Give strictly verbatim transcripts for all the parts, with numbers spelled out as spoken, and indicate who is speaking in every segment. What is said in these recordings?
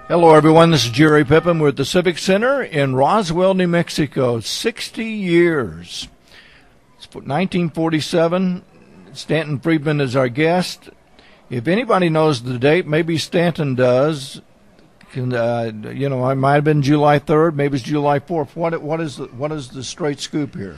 Speaker 1: Hello, everyone. This is Jerry Pippin. We're at the Civic Center in Roswell, New Mexico. sixty years. It's nineteen forty-seven. Stanton Friedman is our guest. If anybody knows the date, maybe Stanton does. Can, uh, you know, it might have been July third. Maybe it's July fourth. What what is the, what is the straight scoop here?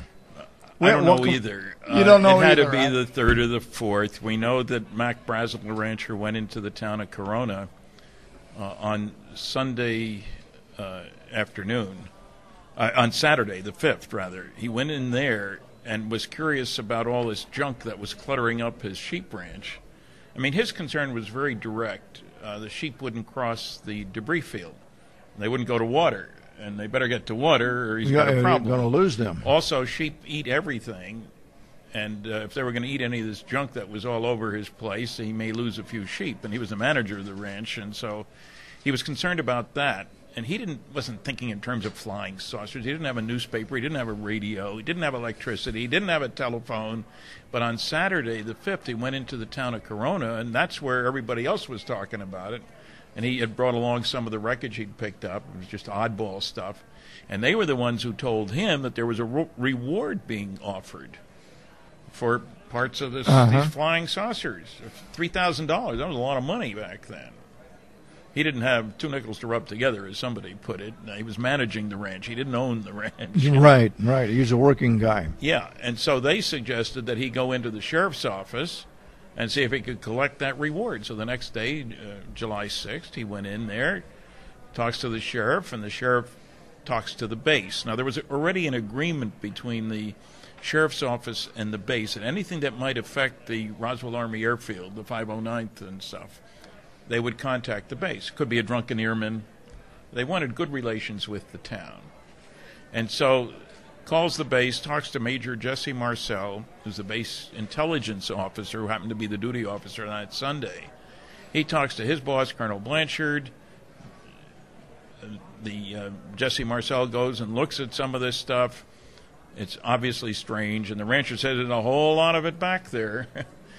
Speaker 2: I don't
Speaker 1: what,
Speaker 2: know
Speaker 1: what,
Speaker 2: either.
Speaker 1: You don't know
Speaker 2: uh, It had
Speaker 1: either,
Speaker 2: to be
Speaker 1: right?
Speaker 2: the third or the fourth. We know that Mac Brazel, the rancher, went into the town of Corona uh, on Sunday uh, afternoon, uh, on Saturday, the fifth, rather. He went in there and was curious about all this junk that was cluttering up his sheep ranch. I mean, his concern was very direct. Uh, the sheep wouldn't cross the debris field. They wouldn't go to water, and they better get to water or he's
Speaker 1: Yeah,
Speaker 2: got a problem.
Speaker 1: You're going to lose them.
Speaker 2: Also, sheep eat everything, and uh, if they were going to eat any of this junk that was all over his place, he may lose a few sheep. And he was the manager of the ranch, and so he was concerned about that. And he didn't wasn't thinking in terms of flying saucers. He didn't have a newspaper. He didn't have a radio. He didn't have electricity. He didn't have a telephone. But on Saturday, the fifth, he went into the town of Corona, and that's where everybody else was talking about it. And he had brought along some of the wreckage he'd picked up. It was just oddball stuff. And they were the ones who told him that there was a re- reward being offered for parts of this,
Speaker 1: Uh-huh.
Speaker 2: these flying saucers. three thousand dollars. That was a lot of money back then. He didn't have two nickels to rub together, as somebody put it. He was managing the ranch. He didn't own the ranch.
Speaker 1: Right, right. He's a working guy.
Speaker 2: Yeah, and so they suggested that he go into the sheriff's office and see if he could collect that reward. So the next day, uh, July sixth, he went in there, talks to the sheriff, and the sheriff talks to the base. Now, there was already an agreement between the sheriff's office and the base, and anything that might affect the Roswell Army Airfield, the five oh ninth and stuff, they would contact the base. Could be a drunken airman. They wanted good relations with the town. And so calls the base, talks to Major Jesse Marcel, who's the base intelligence officer, who happened to be the duty officer that Sunday. He talks to his boss, Colonel Blanchard. The uh, Jesse Marcel goes and looks at some of this stuff. It's obviously strange, and the rancher says there's a whole lot of it back there.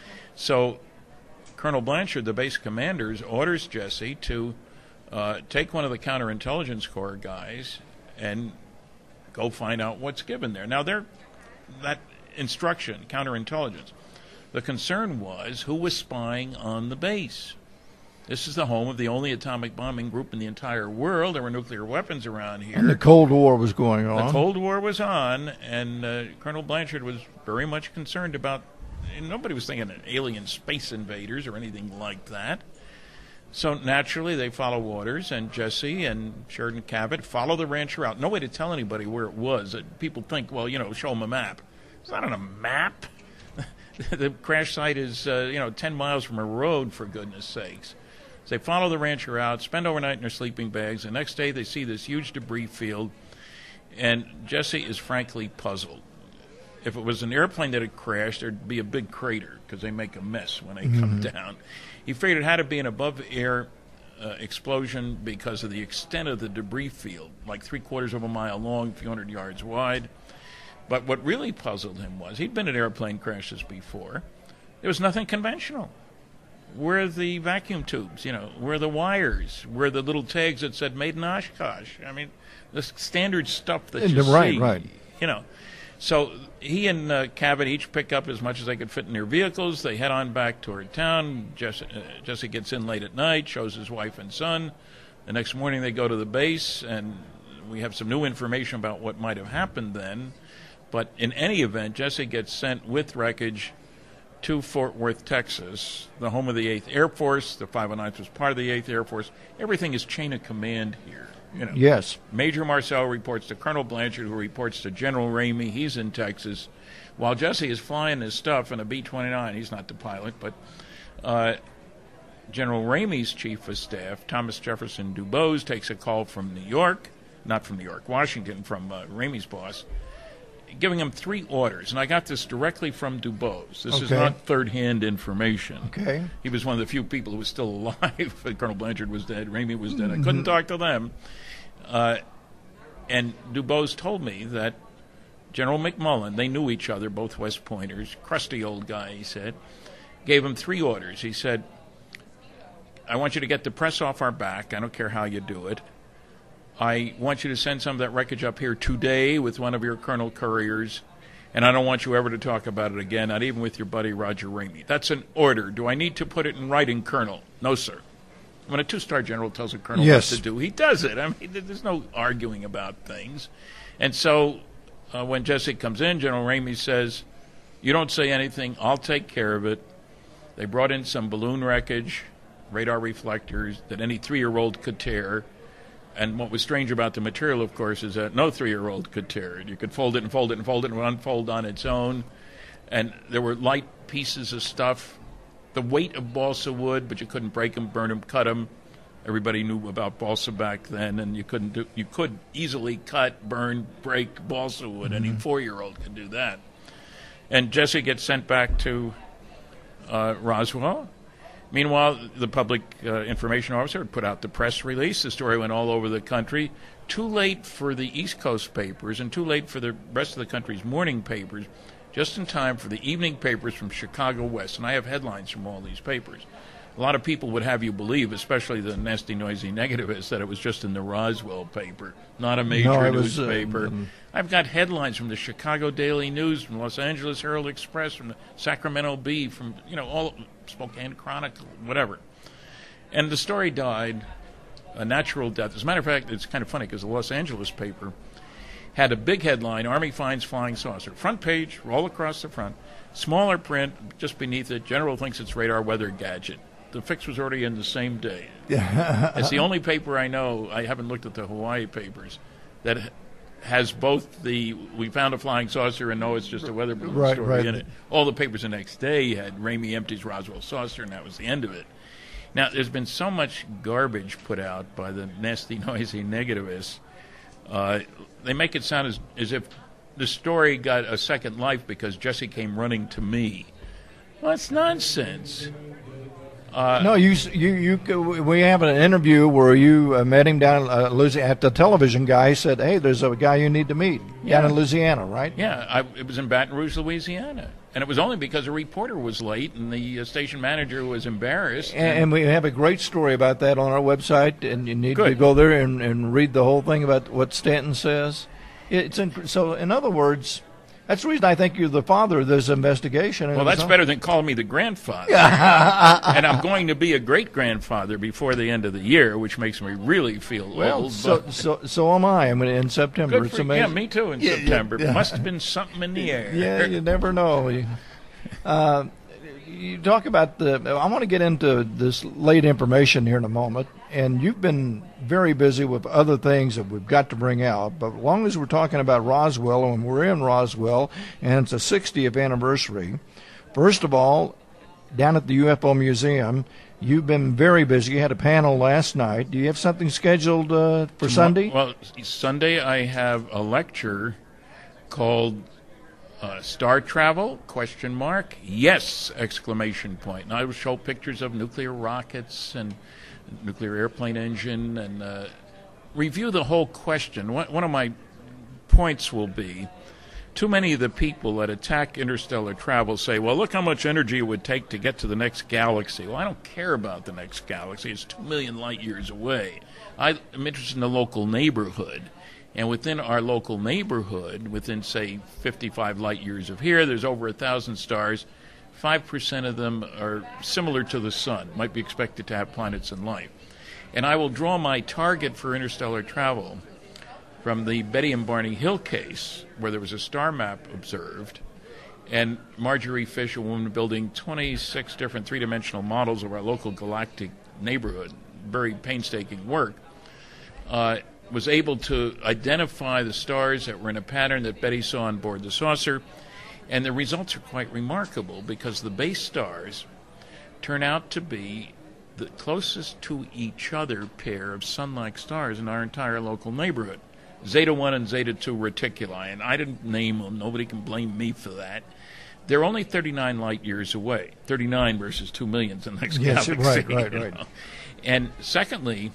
Speaker 2: So Colonel Blanchard, the base commander, orders Jesse to uh, take one of the counterintelligence corps guys and go find out what's given there. Now, they're, that instruction, counterintelligence, the concern was who was spying on the base. This is the home of the only atomic bombing group in the entire world. There were nuclear weapons around here.
Speaker 1: And the Cold War was going on.
Speaker 2: The Cold War was on, and uh, Colonel Blanchard was very much concerned about. Nobody was thinking of alien space invaders or anything like that. So naturally, they follow orders, and Jesse and Sheridan Cabot follow the rancher out. No way to tell anybody where it was. People think, well, you know, show them a map. It's not on a map. The crash site is, uh, you know, ten miles from a road, for goodness sakes. So they follow the rancher out, spend overnight in their sleeping bags. The next day, they see this huge debris field, and Jesse is frankly puzzled. If it was an airplane that had crashed, there'd be a big crater because they make a mess when they mm-hmm. come down. He figured it had to be an above-air uh, explosion because of the extent of the debris field, like three-quarters of a mile long, a few hundred yards wide. But what really puzzled him was he'd been in airplane crashes before. There was nothing conventional. Where are the vacuum tubes? You know, where are the wires? Where are the little tags that said made in Oshkosh? I mean, the standard stuff that you
Speaker 1: right,
Speaker 2: see.
Speaker 1: Right, right.
Speaker 2: You know. So he and uh, Cabot each pick up as much as they could fit in their vehicles. They head on back toward town. Jesse, uh, Jesse gets in late at night, shows his wife and son. The next morning they go to the base, and we have some new information about what might have happened then. But in any event, Jesse gets sent with wreckage to Fort Worth, Texas, the home of the eighth Air Force. The five oh ninth was part of the eighth Air Force. Everything is chain of command here. You know,
Speaker 1: yes.
Speaker 2: Major Marcel reports to Colonel Blanchard, who reports to General Ramey. He's in Texas. While Jesse is flying his stuff in a B twenty-nine, he's not the pilot, but uh, General Ramey's chief of staff, Thomas Jefferson Dubose, takes a call from New York, not from New York, Washington, from uh, Ramey's boss, giving him three orders. And I got this directly from Dubose. This
Speaker 1: okay.
Speaker 2: is not third-hand information.
Speaker 1: Okay.
Speaker 2: He was one of the few people who was still alive. Colonel Blanchard was dead. Ramey was dead. I couldn't talk to them. Uh, and Dubose told me that General McMullen, they knew each other, both West Pointers, crusty old guy, he said, gave him three orders. He said, I want you to get the press off our back. I don't care how you do it. I want you to send some of that wreckage up here today with one of your Colonel Couriers, and I don't want you ever to talk about it again, not even with your buddy Roger Ramey. That's an order. Do I need to put it in writing, Colonel? No, sir. When a two-star general tells a colonel
Speaker 1: yes.
Speaker 2: what to do, he does it. I mean, there's no arguing about things. And so uh, when Jesse comes in, General Ramey says, you don't say anything, I'll take care of it. They brought in some balloon wreckage, radar reflectors that any three-year-old could tear. And what was strange about the material, of course, is that no three-year-old could tear it. You could fold it and fold it and fold it and unfold on its own. And there were light pieces of stuff, the weight of balsa wood, but you couldn't break them, burn them, cut them. Everybody knew about balsa back then, and you couldn't do, you could easily cut, burn, break balsa wood. Mm-hmm. Any four-year-old could do that. And Jesse gets sent back to uh, Roswell. Meanwhile, the public uh, information officer had put out the press release. The story went all over the country. Too late for the East Coast papers and too late for the rest of the country's morning papers, just in time for the evening papers from Chicago West. And I have headlines from all these papers. A lot of people would have you believe, especially the nasty, noisy negativists, that it was just in the Roswell paper, not a major
Speaker 1: no, was,
Speaker 2: newspaper.
Speaker 1: Uh, um,
Speaker 2: I've got headlines from the Chicago Daily News, from Los Angeles Herald Express, from the Sacramento Bee, from, you know, all Spokane Chronicle, whatever. And the story died a natural death. As a matter of fact, it's kind of funny because the Los Angeles paper had a big headline, Army finds flying saucer. Front page, roll across the front. Smaller print, just beneath it, General thinks it's radar weather gadget. The fix was already in the same day. It's the only paper I know, I haven't looked at the Hawaii papers, that has both the we found a flying saucer and no, it's just a weather balloon
Speaker 1: right,
Speaker 2: story
Speaker 1: right.
Speaker 2: in it. All the papers the next day had Ramey empties Roswell saucer, and that was the end of it. Now, there's been so much garbage put out by the nasty, noisy negativists. Uh, they make it sound as, as if the story got a second life because Jesse came running to me. Well, that's nonsense. Uh,
Speaker 1: no, you, you, you. We have an interview where you uh, met him down uh, Louisiana. At the television guy said, "Hey, there's a guy you need to meet
Speaker 2: yeah.
Speaker 1: down in Louisiana, right?"
Speaker 2: Yeah, I, it was in Baton Rouge, Louisiana, and it was only because a reporter was late and the uh, station manager was embarrassed.
Speaker 1: And,
Speaker 2: and,
Speaker 1: and we have a great story about that on our website, and you need
Speaker 2: Good.
Speaker 1: to go there and, and read the whole thing about what Stanton says. It's in, so, in other words. That's the reason I think you're the father of this investigation.
Speaker 2: Well, that's better than calling me the grandfather. And I'm going to be a great-grandfather before the end of the year, which makes me really feel
Speaker 1: well,
Speaker 2: old.
Speaker 1: So,
Speaker 2: but
Speaker 1: so so am I. I mean, in September.
Speaker 2: Good
Speaker 1: It's
Speaker 2: for,
Speaker 1: amazing.
Speaker 2: yeah, me too in
Speaker 1: yeah,
Speaker 2: September.
Speaker 1: Yeah.
Speaker 2: Must have been something in the air.
Speaker 1: Yeah, you never know. Uh, you talk about the. I want to get into this late information here in a moment, and you've been very busy with other things that we've got to bring out. But as long as we're talking about Roswell, and we're in Roswell, and it's a sixtieth anniversary, first of all, down at the U F O Museum, you've been very busy. You had a panel last night. Do you have something scheduled uh, for
Speaker 2: Tomorrow,
Speaker 1: Sunday?
Speaker 2: Well, Sunday I have a lecture called Uh, Star Travel, question mark, yes, exclamation point. And I will show pictures of nuclear rockets and nuclear airplane engine and uh, review the whole question. One, one of my points will be, too many of the people that attack interstellar travel say, well, look how much energy it would take to get to the next galaxy. Well, I don't care about the next galaxy. It's two million light years away. I'm interested in the local neighborhood. And within our local neighborhood, within, say, fifty-five light years of here, there's over one thousand stars. five percent of them are similar to the sun, might be expected to have planets and life. And I will draw my target for interstellar travel from the Betty and Barney Hill case, where there was a star map observed, and Marjorie Fish, a woman building twenty-six different three-dimensional models of our local galactic neighborhood, very painstaking work, uh, was able to identify the stars that were in a pattern that Betty saw on board the saucer. And the results are quite remarkable because the base stars turn out to be the closest to each other pair of sun-like stars in our entire local neighborhood. Zeta one and Zeta two Reticuli, and I didn't name them. Nobody can blame me for that. They're only thirty-nine light years away. thirty-nine versus two million in the next
Speaker 1: yes,
Speaker 2: galaxy.
Speaker 1: Right, right, right.
Speaker 2: Know? And secondly,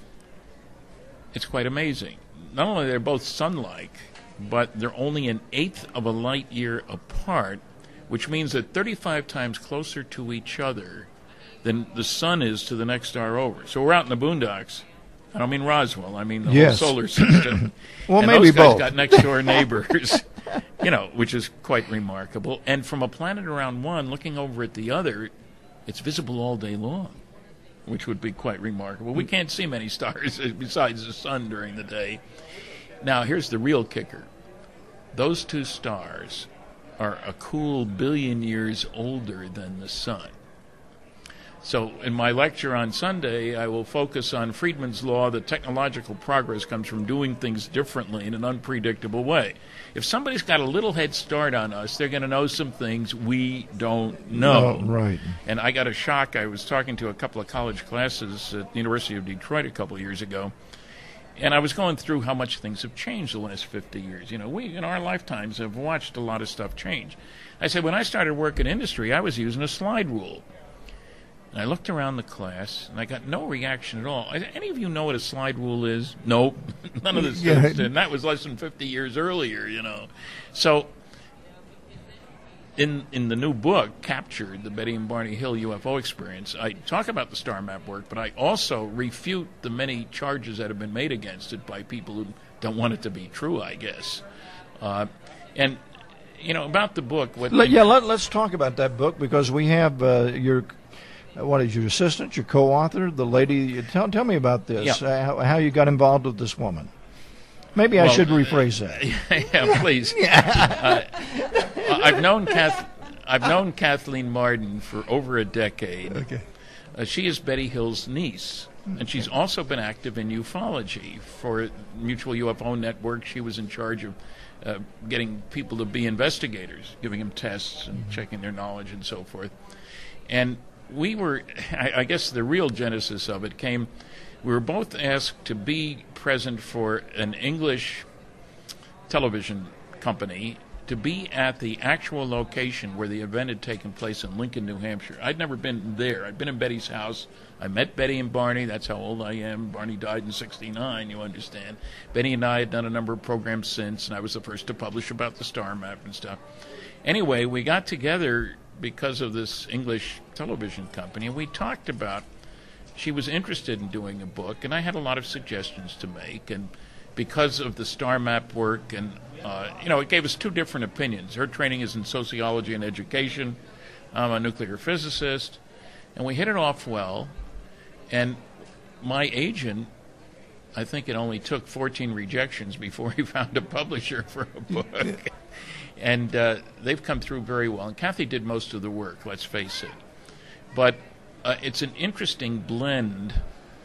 Speaker 2: it's quite amazing. Not only are they both sun-like, but they're only an eighth of a light year apart, which means that thirty-five times closer to each other than the sun is to the next star over. So we're out in the boondocks. I don't mean Roswell. I mean the
Speaker 1: yes.
Speaker 2: whole solar system.
Speaker 1: well,
Speaker 2: and
Speaker 1: maybe
Speaker 2: those guys
Speaker 1: both.
Speaker 2: got next door neighbors, you know, which is quite remarkable. And from a planet around one, looking over at the other, it's visible all day long, which would be quite remarkable. We can't see many stars besides the sun during the day. Now, here's the real kicker. Those two stars are a cool billion years older than the sun. So in my lecture on Sunday, I will focus on Friedman's law that technological progress comes from doing things differently in an unpredictable way. If somebody's got a little head start on us, they're going to know some things we don't know.
Speaker 1: Oh, right.
Speaker 2: And I got a shock. I was talking to a couple of college classes at the University of Detroit a couple of years ago, and I was going through how much things have changed the last fifty years. You know, we in our lifetimes have watched a lot of stuff change. I said, when I started work in industry, I was using a slide rule. And I looked around the class, and I got no reaction at all. Any of you know what a slide rule is? Nope. None of the students did. And that was less than fifty years earlier, you know. So in in the new book, Captured, the Betty and Barney Hill U F O Experience, I talk about the star map work, but I also refute the many charges that have been made against it by people who don't want it to be true, I guess. Uh, and, you know, about the book. What
Speaker 1: Let, yeah, let, let's talk about that book, because we have uh, your... What is your assistant, your co-author, the lady? Tell tell me about this.
Speaker 2: Yeah.
Speaker 1: Uh, how, how you got involved with this woman? Maybe
Speaker 2: well,
Speaker 1: I should rephrase that.
Speaker 2: Yeah, please. uh, I've known Kath, I've known Kathleen Marden for over a decade.
Speaker 1: Okay.
Speaker 2: Uh, she is Betty Hill's niece, and she's also been active in ufology for Mutual U F O Network. She was in charge of uh, getting people to be investigators, giving them tests and checking their knowledge and so forth. And we were, I, I guess the real genesis of it came, we were both asked to be present for an English television company, to be at the actual location where the event had taken place in Lincoln, New Hampshire. I'd never been there. I'd been in Betty's house. I met Betty and Barney. That's how old I am. Barney died in sixty-nine, you understand. Betty and I had done a number of programs since, and I was the first to publish about the star map and stuff. Anyway, we got together because of this English television company, and we talked about, she was interested in doing a book, and I had a lot of suggestions to make, and because of the star map work, and uh, you know, it gave us two different opinions. Her training is in sociology and education. I'm a nuclear physicist, and we hit it off well, and my agent, I think it only took fourteen rejections before he found a publisher for a book. And uh, they've come through very well. And Kathy did most of the work, let's face it. But uh, it's an interesting blend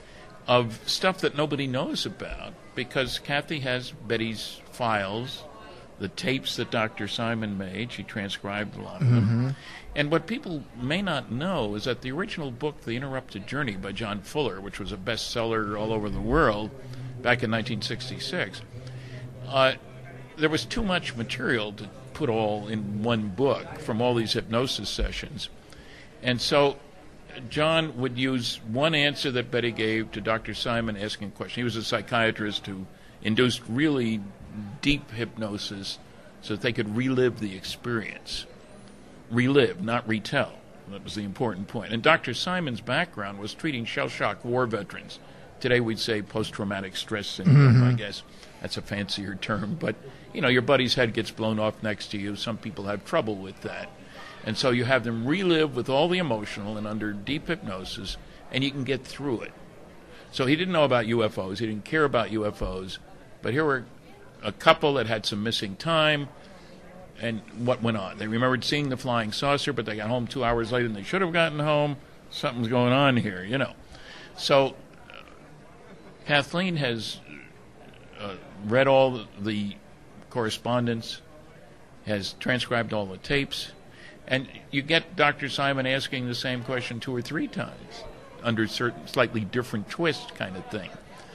Speaker 2: of stuff that nobody knows about, because Kathy has Betty's files, the tapes that Doctor Simon made. She transcribed a lot of them.
Speaker 1: Mm-hmm.
Speaker 2: And what people may not know is that the original book, The Interrupted Journey by John Fuller, which was a bestseller all over the world back in nineteen sixty-six, uh, there was too much material to put all in one book from all these hypnosis sessions. And so John would use one answer that Betty gave to Doctor Simon asking a question. He was a psychiatrist who induced really deep hypnosis so that they could relive the experience. Relive, not retell. That was the important point. And Doctor Simon's background was treating shell-shock war veterans. Today we'd say post-traumatic stress syndrome, mm-hmm. I guess. That's a fancier term. But, you know, your buddy's head gets blown off next to you. Some people have trouble with that. And so you have them relive with all the emotional and under deep hypnosis, and you can get through it. So he didn't know about U F Os. He didn't care about U F Os. But here were a couple that had some missing time, and what went on. They remembered seeing the flying saucer, but they got home two hours later than they should have gotten home. Something's going on here, you know. So uh, Kathleen has uh, read all the correspondence, has transcribed all the tapes, and you get Doctor Simon asking the same question two or three times under certain slightly different twist kind of thing.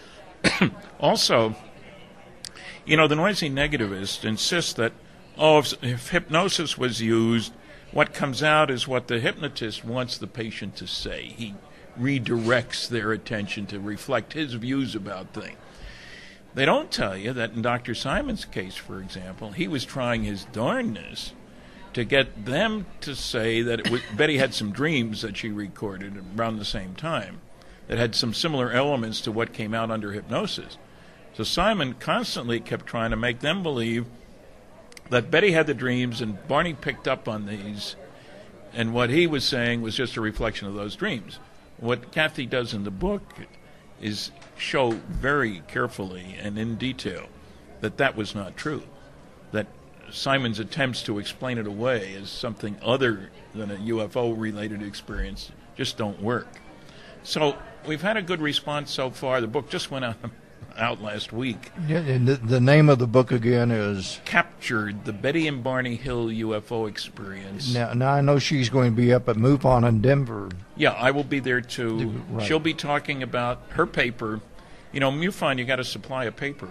Speaker 2: Also, you know, the noisy negativist insists that, oh, if, if hypnosis was used, what comes out is what the hypnotist wants the patient to say. He redirects their attention to reflect his views about things. They don't tell you that in Doctor Simon's case, for example, he was trying his darndest to get them to say that it was, Betty had some dreams that she recorded around the same time that had some similar elements to what came out under hypnosis. So Simon constantly kept trying to make them believe that Betty had the dreams and Barney picked up on these, and what he was saying was just a reflection of those dreams. What Kathy does in the book is show very carefully and in detail that that was not true, that Simon's attempts to explain it away as something other than a U F O-related experience just don't work. So we've had a good response so far. The book just went out, out last week.
Speaker 1: Yeah, and the, the name of the book again is?
Speaker 2: Captured, the Betty and Barney Hill U F O Experience.
Speaker 1: Now, now I know she's going to be up at MUFON in Denver.
Speaker 2: Yeah, I will be there too.
Speaker 1: Right.
Speaker 2: She'll be talking about her paper. You know, MUFON, you got to supply a paper,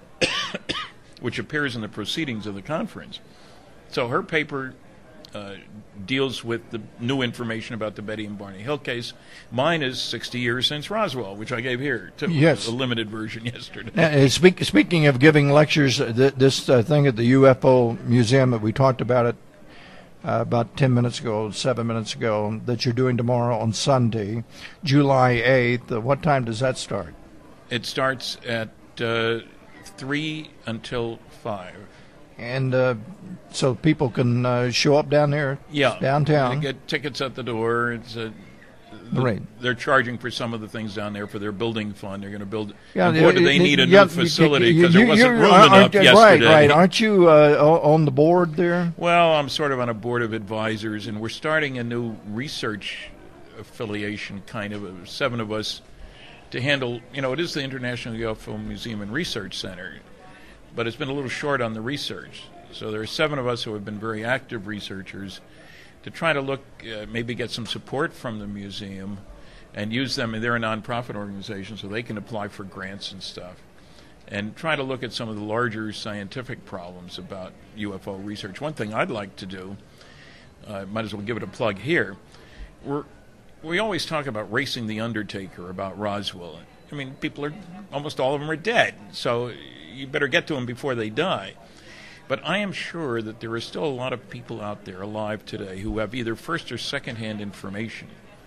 Speaker 2: which appears in the proceedings of the conference. So her paper uh, deals with the new information about the Betty and Barney Hill case. Mine is sixty years since Roswell, which I gave here, too.
Speaker 1: Yes.
Speaker 2: A limited version yesterday.
Speaker 1: Uh, speak, speaking of giving lectures, th- this uh, thing at the U F O Museum that we talked about it uh, about ten minutes ago, seven minutes ago, that you're doing tomorrow on Sunday, July eighth, uh, what time does that start?
Speaker 2: It starts at uh, three until five.
Speaker 1: And uh, so people can uh, show up down there,
Speaker 2: Yeah,
Speaker 1: downtown.
Speaker 2: They get tickets at the door. It's a, the,
Speaker 1: Right.
Speaker 2: They're charging for some of the things down there for their building fund. They're going to build.
Speaker 1: Yeah,
Speaker 2: and boy, do they
Speaker 1: you-
Speaker 2: need a
Speaker 1: yeah,
Speaker 2: new facility
Speaker 1: you-
Speaker 2: because
Speaker 1: you-
Speaker 2: there wasn't
Speaker 1: you-
Speaker 2: room
Speaker 1: aren't-
Speaker 2: enough
Speaker 1: right,
Speaker 2: yesterday.
Speaker 1: Right, Aren't you uh, o- on the board there?
Speaker 2: Well, I'm sort of on a board of advisors, and we're starting a new research affiliation, kind of, of seven of us, to handle, you know, it is the International U F O Museum and Research Center, but it's been a little short on the research. So there are seven of us who have been very active researchers to try to look, uh, maybe get some support from the museum and use them. And they're a nonprofit organization, so they can apply for grants and stuff, and try to look at some of the larger scientific problems about U F O research. One thing I'd like to do, I uh, might as well give it a plug here, we're We always talk about racing the Undertaker about Roswell. I mean, people are, almost all of them are dead, so you better get to them before they die. But I am sure that there are still a lot of people out there alive today who have either first or second-hand information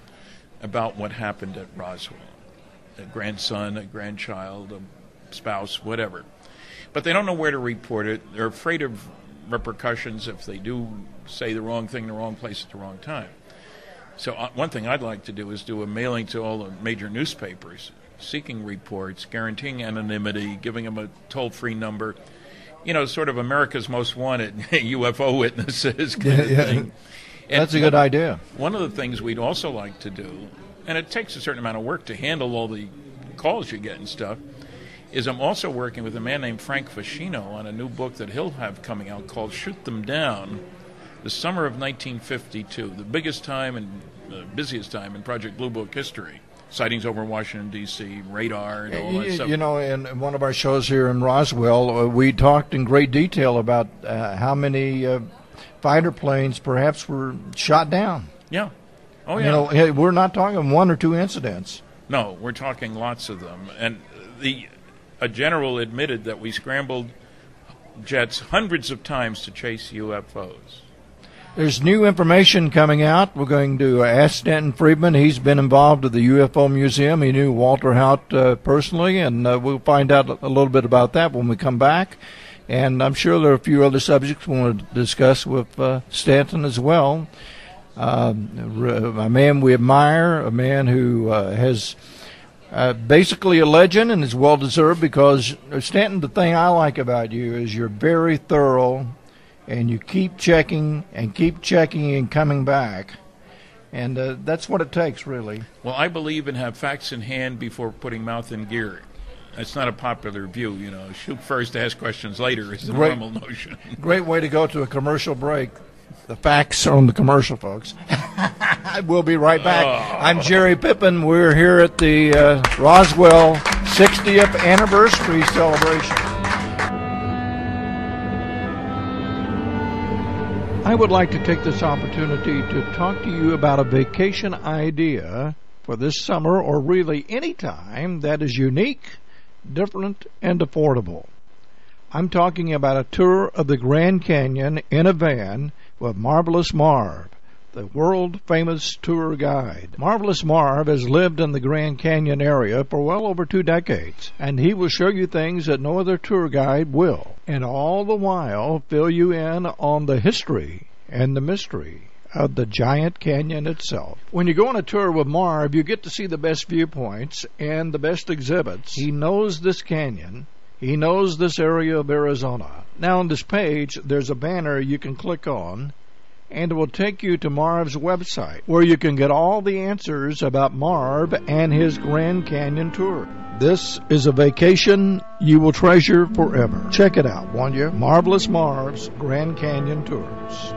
Speaker 2: about what happened at Roswell. A grandson, a grandchild, a spouse, whatever. But they don't know where to report it. They're afraid of repercussions if they do say the wrong thing in the wrong place at the wrong time. So uh, one thing I'd like to do is do a mailing to all the major newspapers, seeking reports, guaranteeing anonymity, giving them a toll-free number. You know, sort of America's Most Wanted U F O witnesses kind of
Speaker 1: Yeah, yeah.
Speaker 2: thing.
Speaker 1: That's
Speaker 2: And
Speaker 1: a good
Speaker 2: one-
Speaker 1: idea.
Speaker 2: One of the things we'd also like to do, and it takes a certain amount of work to handle all the calls you get and stuff, is I'm also working with a man named Frank Fascino on a new book that he'll have coming out called Shoot Them Down, the summer of nineteen fifty-two, the biggest time and uh, busiest time in Project Blue Book history. Sightings over Washington, D C, radar, and all that
Speaker 1: You,
Speaker 2: stuff.
Speaker 1: you know, in one of our shows here in Roswell, uh, we talked in great detail about uh, how many uh, fighter planes perhaps were shot down.
Speaker 2: Yeah. Oh, yeah.
Speaker 1: You know, hey, we're not talking one or two incidents.
Speaker 2: No, we're talking lots of them. And the a general admitted that we scrambled jets hundreds of times to chase U F Os.
Speaker 1: There's new information coming out. We're going to ask Stanton Friedman. He's been involved with the U F O Museum. He knew Walter Haut uh, personally, and uh, we'll find out a little bit about that when we come back. And I'm sure there are a few other subjects we want to discuss with uh, Stanton as well. Um, a man we admire, a man who uh, has uh, basically a legend and is well-deserved because, Stanton, the thing I like about you is you're very thorough, and you keep checking and keep checking and coming back. And uh, that's what it takes, really.
Speaker 2: Well, I believe in have facts in hand before putting mouth in gear. That's not a popular view, you know. Shoot first, ask questions later is the
Speaker 1: Great.
Speaker 2: normal notion.
Speaker 1: Great way to go to a commercial break. The facts are on the commercial, folks. We'll be right back.
Speaker 2: Oh.
Speaker 1: I'm Jerry Pippin. We're here at the uh, Roswell sixtieth anniversary celebration. I would like to take this opportunity to talk to you about a vacation idea for this summer, or really any time, that is unique, different, and affordable. I'm talking about a tour of the Grand Canyon in a van with Marvelous Marv, the world-famous tour guide. Marvelous Marv has lived in the Grand Canyon area for well over two decades, and he will show you things that no other tour guide will, and all the while fill you in on the history and the mystery of the giant canyon itself. When you go on a tour with Marv, you get to see the best viewpoints and the best exhibits. He knows this canyon. He knows this area of Arizona. Now on this page, there's a banner you can click on, and it will take you to Marv's website, where you can get all the answers about Marv and his Grand Canyon tour. This is a vacation you will treasure forever. Check it out, won't you? Marvelous Marv's Grand Canyon Tours.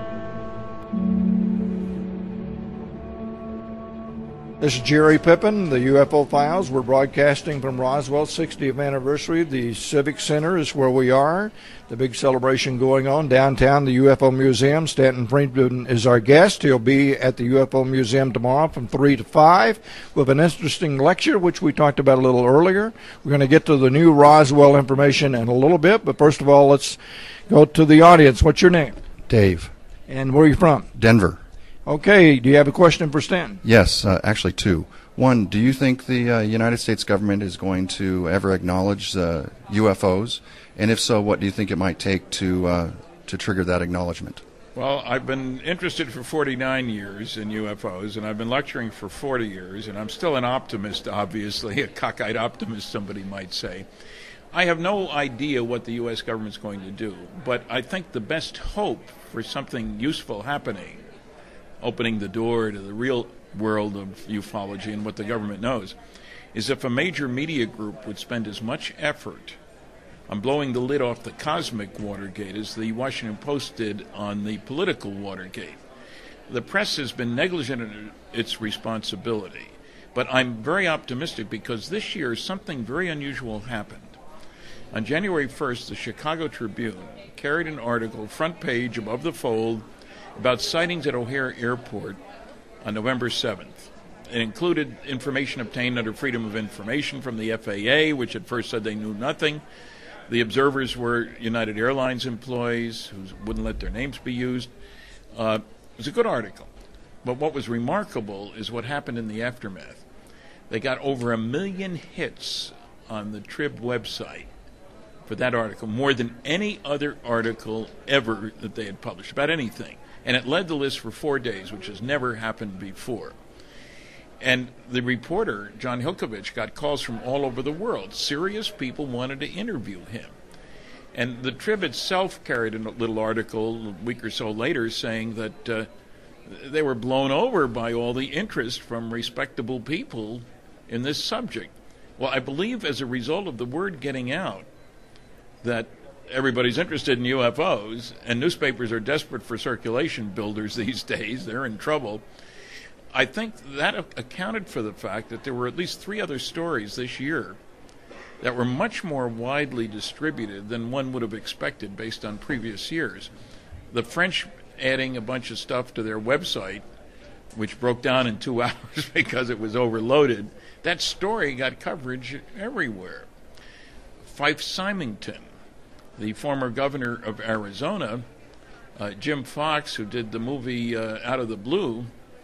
Speaker 1: This is Jerry Pippin, the U F O Files. We're broadcasting from Roswell's sixtieth anniversary. The Civic Center is where we are. The big celebration going on downtown, the U F O Museum. Stanton Friedman is our guest. He'll be at the U F O Museum tomorrow from three to five with an interesting lecture, which we talked about a little earlier. We're going to get to the new Roswell information in a little bit, but first of all, let's go to the audience. What's your name?
Speaker 3: Dave.
Speaker 1: And where are you from?
Speaker 3: Denver.
Speaker 1: Okay, do you have a question for Stanton?
Speaker 3: Yes, uh, actually two. One, do you think the uh, United States government is going to ever acknowledge uh, U F Os? And if so, what do you think it might take to uh, to trigger that acknowledgement?
Speaker 2: Well, I've been interested for forty-nine years in U F Os, and I've been lecturing for forty years, and I'm still an optimist, obviously, a cockeyed optimist, somebody might say. I have no idea what the U S government's going to do, but I think the best hope for something useful happening, opening the door to the real world of ufology and what the government knows, is if a major media group would spend as much effort on blowing the lid off the cosmic Watergate as the Washington Post did on the political Watergate. The press has been negligent in its responsibility, but I'm very optimistic because this year something very unusual happened. On January first, the Chicago Tribune carried an article, front page above the fold, about sightings at O'Hare Airport on November seventh. It included information obtained under Freedom of Information from the F A A, which at first said they knew nothing. The observers were United Airlines employees who wouldn't let their names be used. Uh, it was a good article. But what was remarkable is what happened in the aftermath. They got over a million hits on the Trib website for that article, more than any other article ever that they had published about anything. And it led the list for four days, which has never happened before. And the reporter, John Hilkovich, got calls from all over the world. Serious people wanted to interview him. And the Trib itself carried a little article a week or so later saying that uh, they were blown over by all the interest from respectable people in this subject. Well, I believe as a result of the word getting out that everybody's interested in U F Os, and newspapers are desperate for circulation builders these days. They're in trouble. I think that accounted for the fact that there were at least three other stories this year that were much more widely distributed than one would have expected based on previous years. The French adding a bunch of stuff to their website, which broke down in two hours because it was overloaded, that story got coverage everywhere. Fife Symington, the former governor of Arizona, uh, Jim Fox, who did the movie uh, Out of the Blue,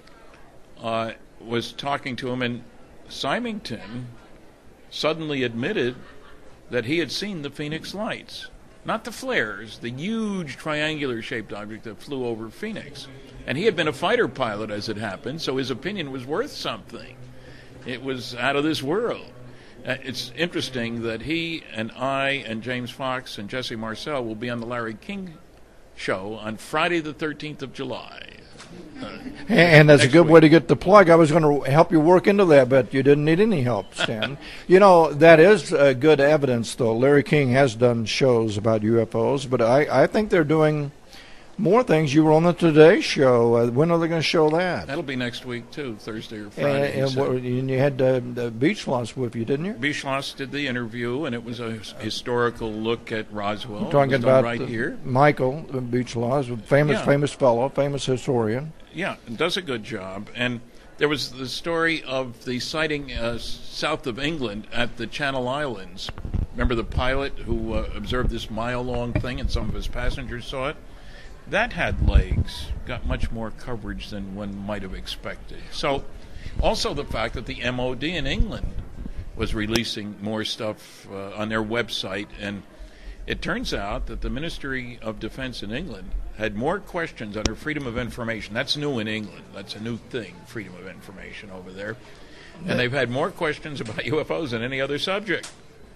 Speaker 2: uh, was talking to him, and Symington suddenly admitted that he had seen the Phoenix Lights. Not the flares, the huge triangular-shaped object that flew over Phoenix. And he had been a fighter pilot, as it happened, so his opinion was worth something. It was out of this world. Uh, it's interesting that he and I and James Fox and Jesse Marcel will be on the Larry King show on Friday the thirteenth of July. Uh,
Speaker 1: and that's a good
Speaker 2: week.
Speaker 1: way to get the plug. I was going to help you work into that, but you didn't need any help, Stan. You know, that is uh, good evidence, though. Larry King has done shows about U F Os, but I, I think they're doing more things. You were on the Today Show. Uh, when are they going to show that?
Speaker 2: That'll be next week, too, Thursday or Friday.
Speaker 1: And, and, what, and you had uh, the Beachloss with you, didn't you?
Speaker 2: Beachloss did the interview, and it was a historical look at Roswell.
Speaker 1: I'm talking
Speaker 2: it was done
Speaker 1: about
Speaker 2: right here.
Speaker 1: Michael Beachloss, famous,
Speaker 2: Yeah.
Speaker 1: famous fellow, famous historian.
Speaker 2: Yeah, it does a good job. And there was the story of the sighting uh, south of England at the Channel Islands Remember the pilot who uh, observed this mile-long thing and some of his passengers saw it? That had legs, got much more coverage than one might have expected. So, also the fact that the M O D in England was releasing more stuff uh, on their website, and it turns out that the Ministry of Defense in England had more questions under freedom of information. That's new in England. That's a new thing, freedom of information over there. And they've had more questions about U F Os than any other subject.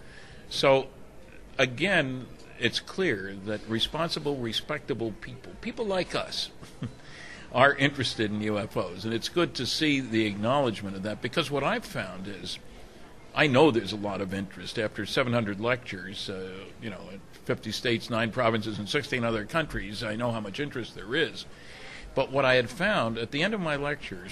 Speaker 2: So, again, it's clear that responsible, respectable people, people like us, are interested in U F Os. And it's good to see the acknowledgement of that, because what I've found is, I know there's a lot of interest. After seven hundred lectures, uh, you know, in fifty states, nine provinces, and sixteen other countries, I know how much interest there is. But what I had found, at the end of my lectures,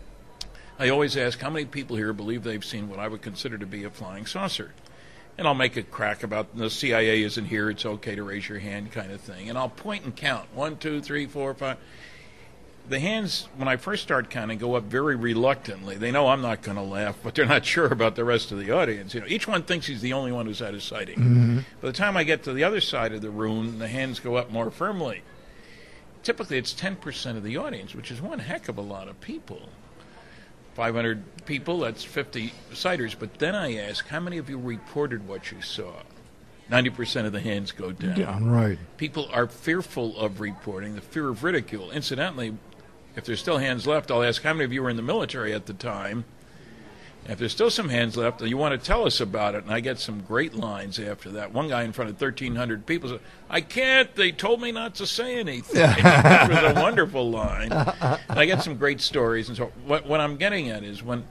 Speaker 2: I always ask how many people here believe they've seen what I would consider to be a flying saucer. And I'll make a crack about the C I A isn't here, it's okay to raise your hand kind of thing. And I'll point and count. One, two, three, four, five. The hands, when I first start counting, go up very reluctantly. They know I'm not going to laugh, but they're not sure about the rest of the audience. You know, each one thinks he's the only one who's had a sighting. Mm-hmm. By the time I get to the other side of the room, the hands go up more firmly. Typically, it's ten percent of the audience, which is one heck of a lot of people. five hundred people, that's fifty sighters. But then I ask, how many of you reported what you saw? ninety percent of the hands go down.
Speaker 1: Down, right.
Speaker 2: People are fearful of reporting, the fear of ridicule. Incidentally, if there's still hands left, I'll ask how many of you were in the military at the time. And if there's still some hands left, you want to tell us about it. And I get some great lines after that. One guy in front of thirteen hundred people said, I can't, they told me not to say anything. It was a wonderful line. And I get some great stories. And so what, what I'm getting at is when,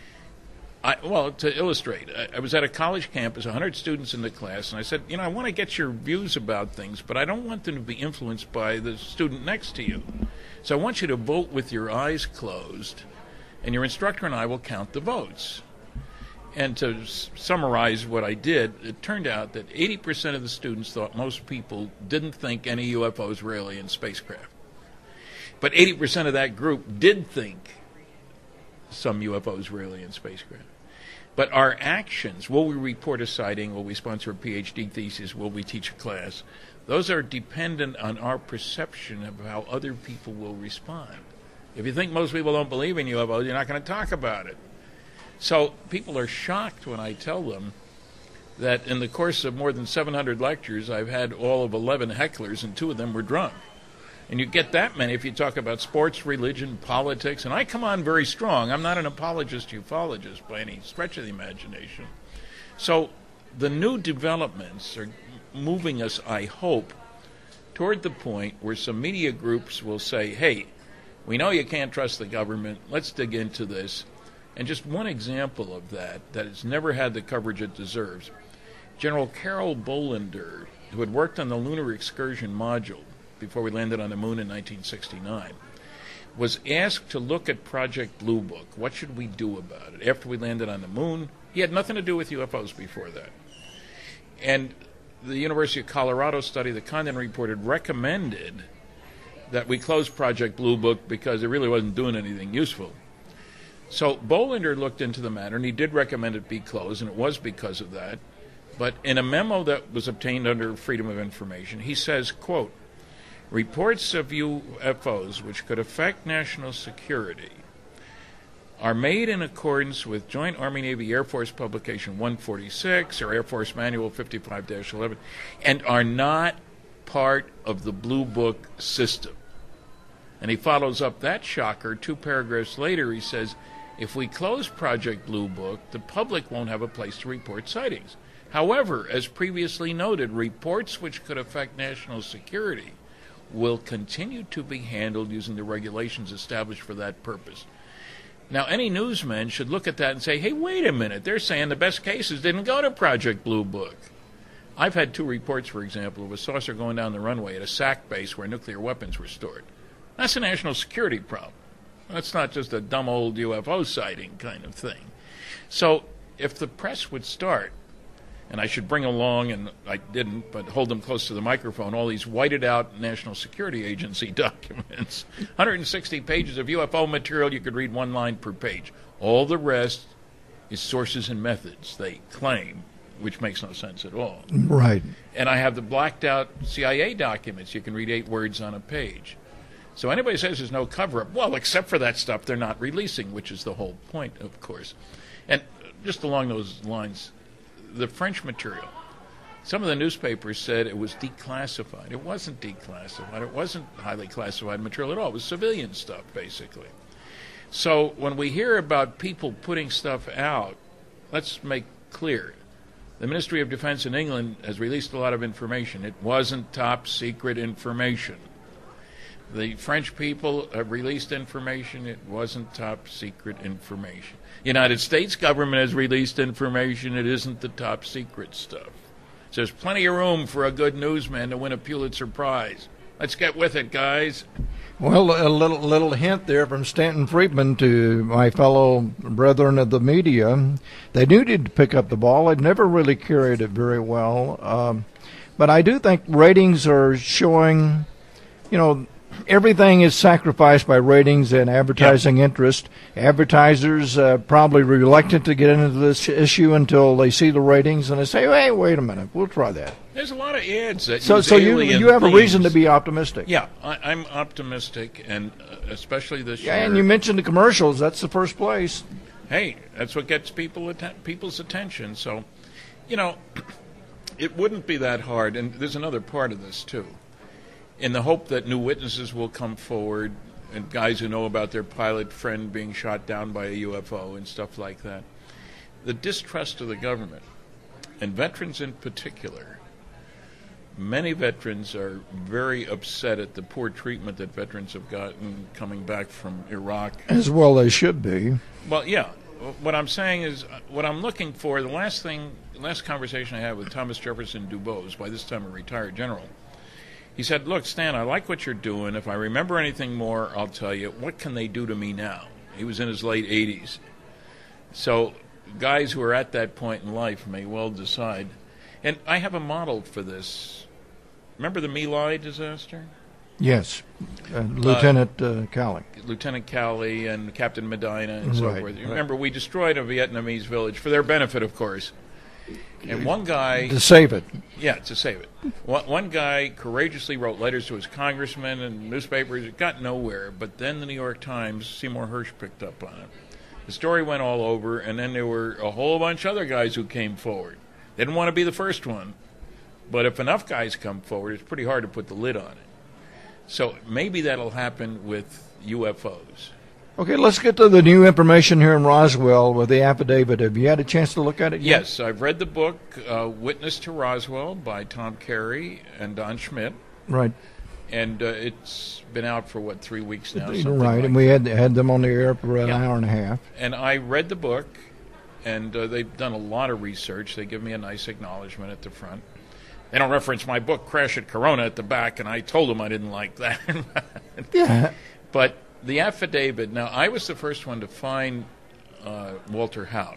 Speaker 2: I, well, to illustrate, I, I was at a college campus, one hundred students in the class, and I said, you know, I want to get your views about things, but I don't want them to be influenced by the student next to you. So I want you to vote with your eyes closed, and your instructor and I will count the votes. And to s- summarize what I did, it turned out that eighty percent of the students thought most people didn't think any U F Os were alien spacecraft. But eighty percent of that group did think some U F Os were alien spacecraft. But our actions, will we report a sighting, will we sponsor a PhD thesis, will we teach a class, those are dependent on our perception of how other people will respond. If you think most people don't believe in U F Os, you're not going to talk about it. So people are shocked when I tell them that in the course of more than seven hundred lectures, I've had all of eleven hecklers, and two of them were drunk. And you get that many if you talk about sports, religion, politics. And I come on very strong. I'm not an apologist, ufologist by any stretch of the imagination. So the new developments are moving us, I hope, toward the point where some media groups will say, hey, we know you can't trust the government. Let's dig into this. And just one example of that, that has never had the coverage it deserves. General Carol Bolender, who had worked on the lunar excursion module before we landed on the moon in nineteen sixty-nine, was asked to look at Project Blue Book. What should we do about it? After we landed on the moon, he had nothing to do with U F Os before that. And the University of Colorado study that Condon reported recommended that we close Project Blue Book because it really wasn't doing anything useful. So Bolender looked into the matter, and he did recommend it be closed, and it was because of that. But in a memo that was obtained under Freedom of Information, he says, quote, reports of U F Os which could affect national security are made in accordance with Joint Army-Navy Air Force Publication one forty-six or Air Force Manual fifty-five dash eleven and are not part of the Blue Book system. And he follows up that shocker. Two paragraphs later, he says, if we close Project Blue Book, the public won't have a place to report sightings. However, as previously noted, reports which could affect national security will continue to be handled using the regulations established for that purpose. Now, any newsman should look at that and say, hey, wait a minute, they're saying the best cases didn't go to Project Blue Book. I've had two reports, for example, of a saucer going down the runway at a S A C base where nuclear weapons were stored. That's a national security problem. That's not just a dumb old U F O sighting kind of thing. So if the press would start, and I should bring along, and I didn't, but hold them close to the microphone, all these whited out National Security Agency documents, one hundred sixty pages of U F O material, you could read one line per page. All the rest is sources and methods, they claim, which makes no sense at all.
Speaker 1: Right.
Speaker 2: And I have the blacked out C I A documents. You can read eight words on a page. So anybody says there's no cover-up, well, except for that stuff they're not releasing, which is the whole point, of course. And just along those lines, the French material, some of the newspapers said it was declassified. It wasn't declassified. It wasn't highly classified material at all. It was civilian stuff, basically. So when we hear about people putting stuff out, let's make clear. The Ministry of Defense in England has released a lot of information. It wasn't top secret information. The French people have released information. It wasn't top secret information. The United States government has released information. It isn't the top secret stuff. So there's plenty of room for a good newsman to win a Pulitzer Prize. Let's get with it, guys.
Speaker 1: Well, a little little hint there from Stanton Friedman to my fellow brethren of the media. They do need to pick up the ball. They've never really carried it very well. Um, but I do think ratings are showing, you know, everything is sacrificed by ratings and advertising yep. interest. Advertisers uh, probably reluctant to get into this issue until they see the ratings and they say, hey, wait a minute, we'll try that.
Speaker 2: There's a lot of ads that
Speaker 1: so
Speaker 2: use
Speaker 1: so you
Speaker 2: alien
Speaker 1: you have
Speaker 2: themes.
Speaker 1: a reason to be optimistic.
Speaker 2: Yeah, I, I'm optimistic, and uh, especially this
Speaker 1: yeah,
Speaker 2: year.
Speaker 1: And you mentioned the commercials. That's the first place.
Speaker 2: Hey, that's what gets people atten- people's attention. So, you know, it wouldn't be that hard. And there's another part of this, too. In the hope that new witnesses will come forward and guys who know about their pilot friend being shot down by a U F O and stuff like that, the distrust of the government, and veterans in particular, many veterans are very upset at the poor treatment that veterans have gotten coming back from Iraq.
Speaker 1: As well they should be.
Speaker 2: Well, yeah. What I'm saying is, what I'm looking for, the last thing, the last conversation I had with Thomas Jefferson Dubose, by this time a retired general, he said, look, Stan, I like what you're doing. If I remember anything more, I'll tell you. What can they do to me now? He was in his late eighties. So guys who are at that point in life may well decide. And I have a model for this. Remember the My Lai disaster?
Speaker 1: Yes. Uh, Lieutenant uh, Cowley.
Speaker 2: Lieutenant Cowley and Captain Medina and so
Speaker 1: right.
Speaker 2: forth. Remember, we destroyed a Vietnamese village, for their benefit, of course. And one guy...
Speaker 1: To save it.
Speaker 2: Yeah, to save it. One, one guy courageously wrote letters to his congressmen and newspapers. It got nowhere. But then the New York Times, Seymour Hersh picked up on it. The story went all over, and then there were a whole bunch of other guys who came forward. They didn't want to be the first one. But if enough guys come forward, it's pretty hard to put the lid on it. So maybe that'll happen with U F Os.
Speaker 1: Okay, let's get to the new information here in Roswell with the affidavit. Have you had a chance to look at it yet?
Speaker 2: Yes, I've read the book, uh, Witness to Roswell by Tom Carey and Don Schmidt.
Speaker 1: Right.
Speaker 2: And uh, it's been out for, what, three weeks now?
Speaker 1: Right,
Speaker 2: like
Speaker 1: and we had had them on the air for an
Speaker 2: yeah.
Speaker 1: hour and a half.
Speaker 2: And I read the book, and uh, they've done a lot of research. They give me a nice acknowledgement at the front. They don't reference my book, Crash at Corona, at the back, and I told them I didn't like that.
Speaker 1: yeah.
Speaker 2: But the affidavit, now, I was the first one to find uh, Walter Haut.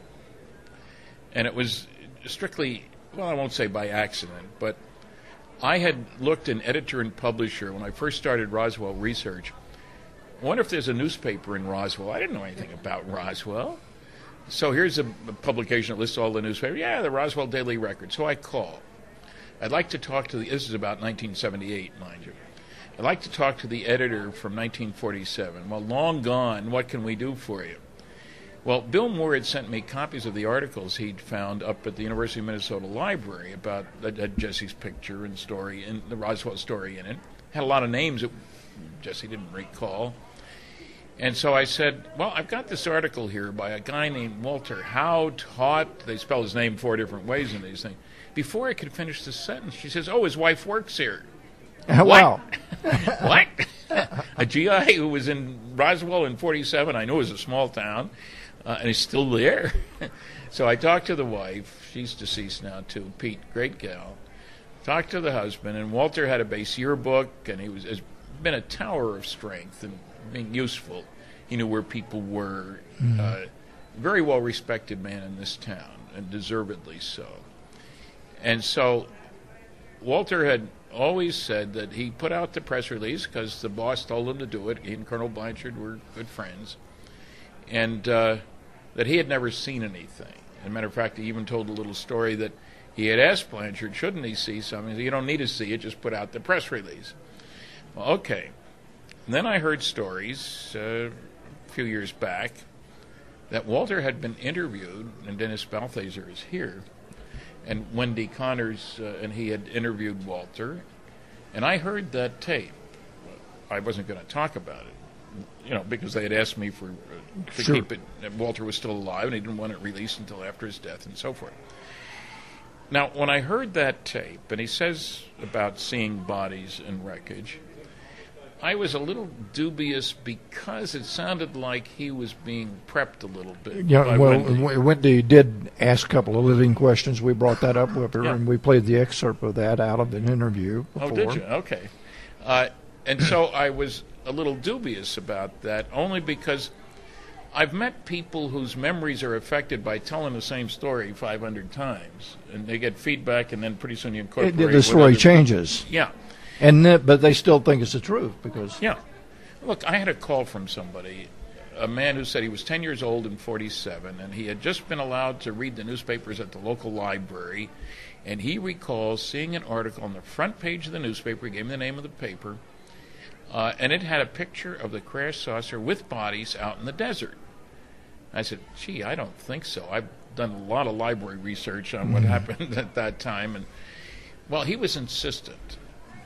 Speaker 2: And it was strictly, well, I won't say by accident, but I had looked in Editor and Publisher when I first started Roswell research. I wonder if there's a newspaper in Roswell. I didn't know anything about Roswell. So here's a publication that lists all the newspapers. Yeah, the Roswell Daily Record. So I call. I'd like to talk to the, this is about nineteen seventy-eight, mind you. I'd like to talk to the editor from nineteen forty-seven. Well, long gone, what can we do for you? Well, Bill Moore had sent me copies of the articles he'd found up at the University of Minnesota Library about that had Jesse's picture and story, and the Roswell story in it. Had a lot of names that Jesse didn't recall. And so I said, well, I've got this article here by a guy named Walter Haut, Haut. They spell his name four different ways in these things. Before I could finish the sentence, she says, oh, his wife works here.
Speaker 1: Wow.
Speaker 2: What? A G I who was in Roswell in forty-seven, I know it was a small town, uh, and he's still there. So I talked to the wife. She's deceased now, too. Pete, great gal. Talked to the husband, and Walter had a base yearbook, and he was has been a tower of strength and being useful. He knew where people were. Mm-hmm. Uh, very well-respected man in this town, and deservedly so. And so Walter had always said that he put out the press release because the boss told him to do it. He and Colonel Blanchard were good friends. And uh, that he had never seen anything. As a matter of fact, he even told a little story that He had asked Blanchard, shouldn't he see something? He said, you don't need to see it, just put out the press release. Well, okay. And then I heard stories uh, a few years back that Walter had been interviewed, and Dennis Balthazar is here, and Wendy Connors uh, and he had interviewed Walter, and I heard that tape. I wasn't going to talk about it, you know, because they had asked me for uh, to
Speaker 1: Sure.
Speaker 2: keep it. Walter was still alive, and he didn't want it released until after his death, and so forth. Now, when I heard that tape, and he says about seeing bodies and wreckage, I was a little dubious because it sounded like he was being prepped a little bit.
Speaker 1: Yeah,
Speaker 2: by
Speaker 1: well,
Speaker 2: Wendy.
Speaker 1: W- Wendy did ask a couple of living questions. We brought that up with her,
Speaker 2: Yeah.
Speaker 1: and we played the excerpt of that out of an interview before.
Speaker 2: Oh, did you? Okay. Uh, and so I was a little dubious about that, only because I've met people whose memories are affected by telling the same story five hundred times, and they get feedback, and then pretty soon you incorporate
Speaker 1: It, the
Speaker 2: what
Speaker 1: story
Speaker 2: other-
Speaker 1: changes,
Speaker 2: Yeah.
Speaker 1: and th- but they still think it's the truth because
Speaker 2: Yeah. Look, I had a call from somebody, a man who said he was ten years old in forty-seven, and he had just been allowed to read the newspapers at the local library, and he recalls seeing an article on the front page of the newspaper, he gave me the name of the paper, uh, and it had a picture of the crash saucer with bodies out in the desert. I said, gee, I don't think so. I've done a lot of library research on what happened at that time, and well, he was insistent.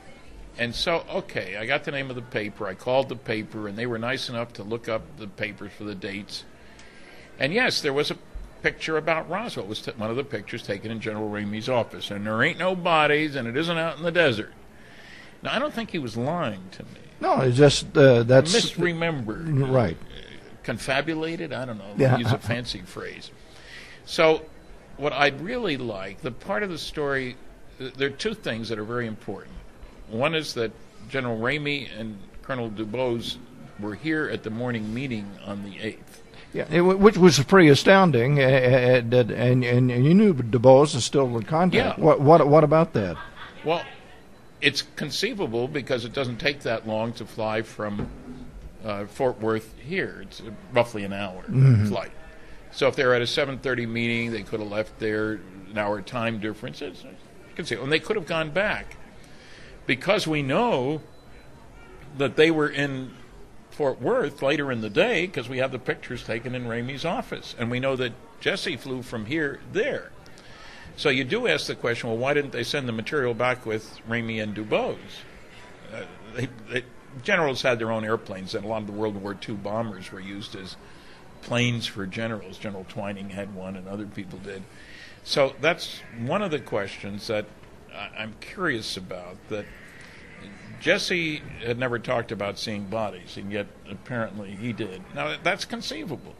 Speaker 2: And so, okay, I got the name of the paper. I called the paper, and they were nice enough to look up the papers for the dates. And yes, there was a picture about Roswell. It was t- one of the pictures taken in General Ramey's office. And there ain't no bodies, and it isn't out in the desert. Now, I don't think he was lying to me.
Speaker 1: no, it's just uh, that's
Speaker 2: Misremembered.
Speaker 1: right.
Speaker 2: Confabulated? I don't know.
Speaker 1: Yeah.
Speaker 2: Use a fancy phrase. So, what I'd really like, the part of the story, th- there are two things that are very important. One is that General Ramey and Colonel Dubose were here at the morning meeting on the eighth.
Speaker 1: Yeah, it, w- which was pretty astounding, uh, uh, that- and, and and you knew DuBose is still in contact.
Speaker 2: Yeah.
Speaker 1: What what what about that?
Speaker 2: Well, it's conceivable because it doesn't take that long to fly from uh, Fort Worth here. It's uh, roughly an hour flight. So if they're at a seven thirty meeting, they could have left there, an hour time difference. It's, you can see, and they could have gone back. Because we know that they were in Fort Worth later in the day, because we have the pictures taken in Ramey's office. And we know that Jesse flew from here there. So you do ask the question, well, why didn't they send the material back with Ramey and Dubose? Uh, they, they, generals had their own airplanes, and a lot of the World War Two bombers were used as planes for generals. General Twining had one, and other people did. So that's one of the questions that I- I'm curious about, that Jesse had never talked about seeing bodies, and yet apparently he did. Now, that's conceivable.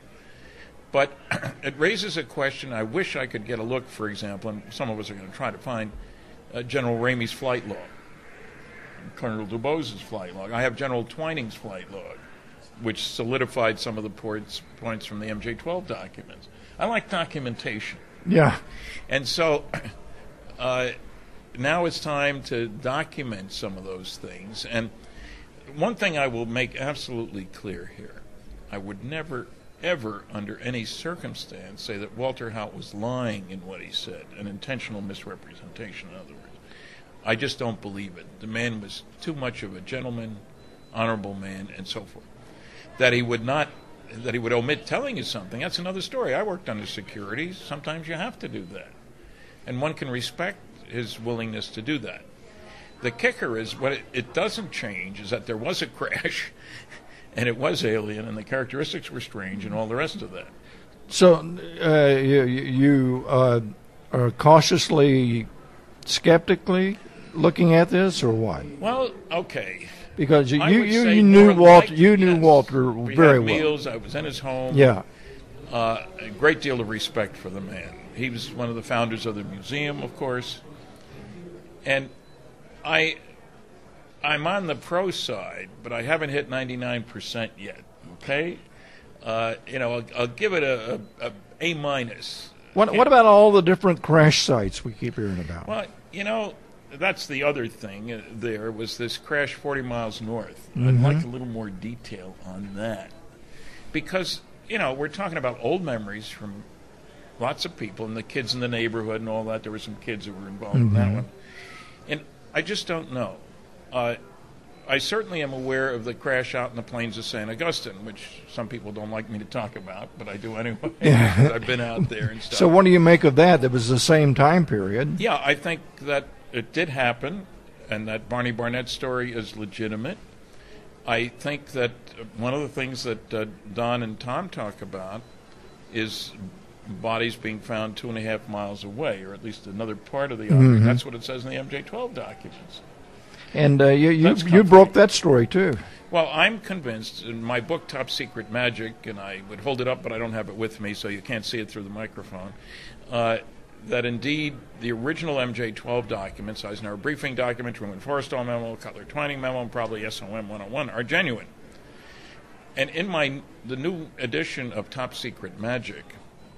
Speaker 2: But it raises a question. I wish I could get a look, for example, and some of us are going to try to find uh, General Ramey's flight log, Colonel Dubose's flight log. I have General Twining's flight log, which solidified some of the points, points from the M J twelve documents. I like documentation.
Speaker 1: Yeah,
Speaker 2: And so uh, now it's time to document some of those things. And one thing I will make absolutely clear here, I would never, ever, under any circumstance, say that Walter Haut was lying in what he said, an intentional misrepresentation, in other words. I just don't believe it. The man was too much of a gentleman, honorable man, and so forth. That he would not, that he would omit telling you something, that's another story. I worked under security. Sometimes you have to do that. And one can respect his willingness to do that. The kicker is, what it, it doesn't change is that there was a crash, and it was alien, and the characteristics were strange, and all the rest of that.
Speaker 1: so uh, you you uh, are cautiously, skeptically looking at this, or what?
Speaker 2: Well, okay.
Speaker 1: Because you
Speaker 2: I
Speaker 1: you,
Speaker 2: would
Speaker 1: you,
Speaker 2: say
Speaker 1: you
Speaker 2: more
Speaker 1: knew Walter
Speaker 2: like-
Speaker 1: you knew
Speaker 2: yes.
Speaker 1: Walter
Speaker 2: we
Speaker 1: very
Speaker 2: had
Speaker 1: well.
Speaker 2: meals. I was in his home.
Speaker 1: Yeah.
Speaker 2: Uh, a great deal of respect for the man. He was one of the founders of the museum, of course. And I, I'm on the pro side, but I haven't hit ninety-nine percent yet. Okay, uh, you know, I'll, I'll give it a, a, a A minus.
Speaker 1: What what about all the different crash sites we keep hearing about?
Speaker 2: Well, you know, that's the other thing. Uh, there was this crash forty miles north.
Speaker 1: Mm-hmm.
Speaker 2: I'd like a little more detail on that, because you know we're talking about old memories from lots of people, and the kids in the neighborhood and all that. There were some kids who were involved
Speaker 1: Mm-hmm.
Speaker 2: in that one. And I just don't know. Uh, I certainly am aware of the crash out in the plains of Saint Augustine, which some people don't like me to talk about, but I do anyway. because I've been out there and stuff.
Speaker 1: So what do you make of that? That was the same time period.
Speaker 2: Yeah, I think that it did happen, and that Barney Barnett story is legitimate. I think that one of the things that uh, Don and Tom talk about is bodies being found two and a half miles away, or at least another part of the operation.
Speaker 1: Mm-hmm.
Speaker 2: That's what it says in the M J twelve documents.
Speaker 1: And uh, you you,
Speaker 2: That's
Speaker 1: you
Speaker 2: comforting.
Speaker 1: broke that story, too.
Speaker 2: Well, I'm convinced in my book, Top Secret Magic, and I would hold it up, but I don't have it with me, so you can't see it through the microphone, uh, that indeed the original M J twelve documents, Eisenhower briefing document, Truman Forrestal memo, Cutler Twining memo, and probably S O M one oh one, are genuine. And in my the new edition of Top Secret Magic,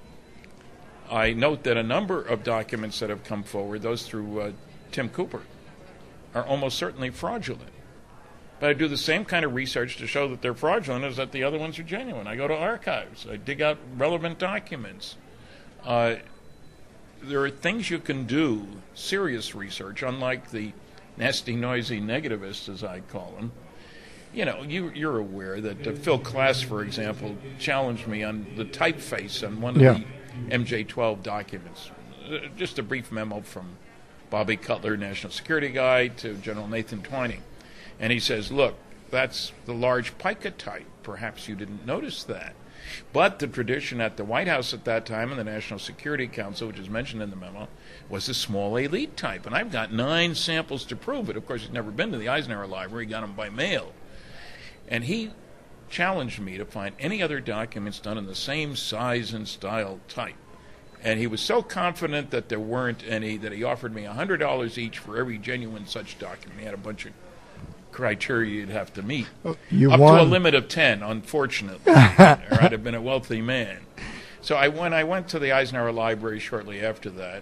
Speaker 2: I note that a number of documents that have come forward, those through uh, Tim Cooper, are almost certainly fraudulent. But I do the same kind of research to show that they're fraudulent as that the other ones are genuine. I go to archives. I dig out relevant documents. Uh, there are things you can do, serious research, unlike the nasty, noisy negativists, as I call them. You know, you, you're aware that uh, Phil Klass, for example, challenged me on the typeface on one of
Speaker 1: Yeah.
Speaker 2: the M J twelve documents. Uh, just a brief memo from Bobby Cutler, national security guy, to General Nathan Twining. And he says, look, that's the large pica type. Perhaps you didn't notice that. But the tradition at the White House at that time and the National Security Council, which is mentioned in the memo, was the small elite type. And I've got nine samples to prove it. Of course, he's never been to the Eisenhower Library. He got them by mail. And he challenged me to find any other documents done in the same size and style type. And he was so confident that there weren't any that he offered me one hundred dollars each for every genuine such document. He had a bunch of criteria you'd have to meet.
Speaker 1: You
Speaker 2: Up
Speaker 1: won.
Speaker 2: to a limit of ten, unfortunately, or I'd have been a wealthy man. So I, when I went to the Eisenhower Library shortly after that,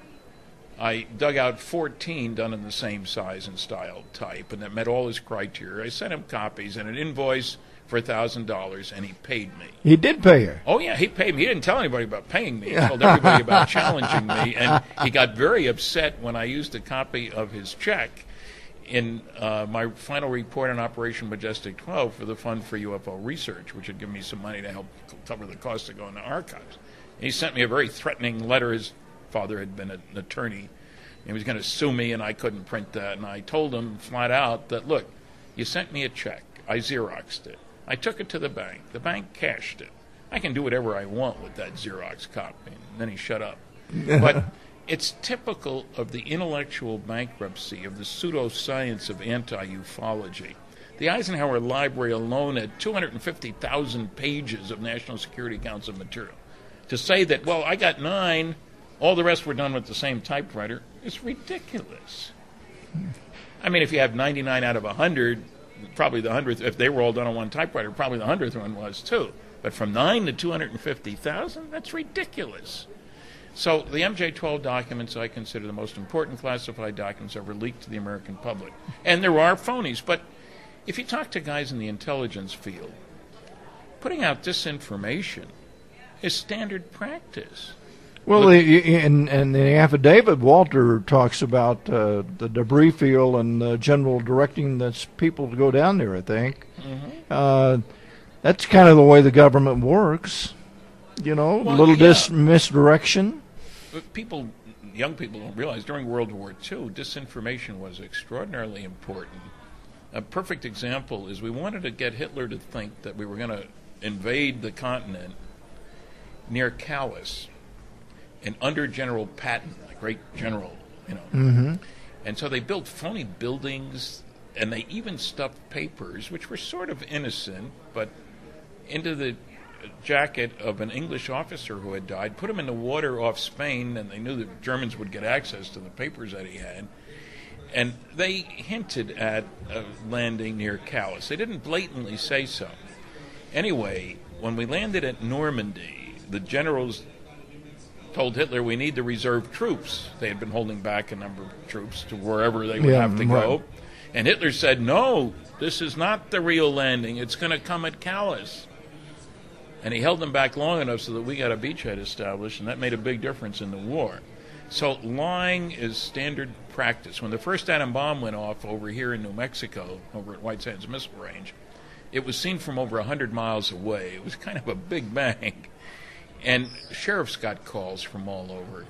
Speaker 2: I dug out fourteen done in the same size and style type, and that met all his criteria. I sent him copies and an invoice for one thousand dollars, and he paid me.
Speaker 1: He did pay you.
Speaker 2: Oh, yeah, he paid me. He didn't tell anybody about paying me. He told everybody about challenging me, and he got very upset when I used a copy of his check in uh, my final report on Operation Majestic twelve for the Fund for U F O Research, which had given me some money to help cover the cost of going to archives. And he sent me a very threatening letter. His father had been an attorney. He was going to sue me, and I couldn't print that. And I told him flat out that, look, you sent me a check. I Xeroxed it. I took it to the bank. The bank cashed it. I can do whatever I want with that Xerox copy. And then he shut up. But it's typical of the intellectual bankruptcy of the pseudoscience of anti-ufology. The Eisenhower Library alone had two hundred fifty thousand pages of National Security Council material. To say that, well, I got nine, all the rest were done with the same typewriter, is ridiculous. I mean, if you have ninety-nine out of one hundred, probably the hundredth, if they were all done on one typewriter, probably the hundredth one was too. But from nine to two hundred fifty thousand, that's ridiculous. So the M J twelve documents I consider the most important classified documents ever leaked to the American public. And there are phonies, but if you talk to guys in the intelligence field, putting out disinformation is standard practice.
Speaker 1: Well, the, in, in the affidavit, Walter talks about uh, the debris field and the general directing that's people to go down there, I think.
Speaker 2: Mm-hmm.
Speaker 1: Uh, that's kind of the way the government works, you know, a
Speaker 2: Well,
Speaker 1: little
Speaker 2: yeah.
Speaker 1: dis- misdirection.
Speaker 2: But people, young people don't realize during World War Two, disinformation was extraordinarily important. A perfect example is we wanted to get Hitler to think that we were going to invade the continent near Calais and under General Patton, the great general, you know.
Speaker 1: Mm-hmm.
Speaker 2: And so they built phony buildings, and they even stuffed papers, which were sort of innocent, but into the jacket of an English officer who had died, put him in the water off Spain, and they knew the Germans would get access to the papers that he had. And they hinted at a landing near Calais. They didn't blatantly say so. Anyway, when we landed at Normandy, the generals told Hitler we need the reserve troops. They had been holding back a number of troops to wherever they would
Speaker 1: Yeah,
Speaker 2: have to
Speaker 1: right.
Speaker 2: go. And Hitler said, no, this is not the real landing. It's going to come at Calais. And he held them back long enough so that we got a beachhead established, and that made a big difference in the war. So lying is standard practice. When the first atom bomb went off over here in New Mexico, over at White Sands Missile Range, it was seen from over one hundred miles away. It was kind of a big bang. And sheriffs got calls from all over.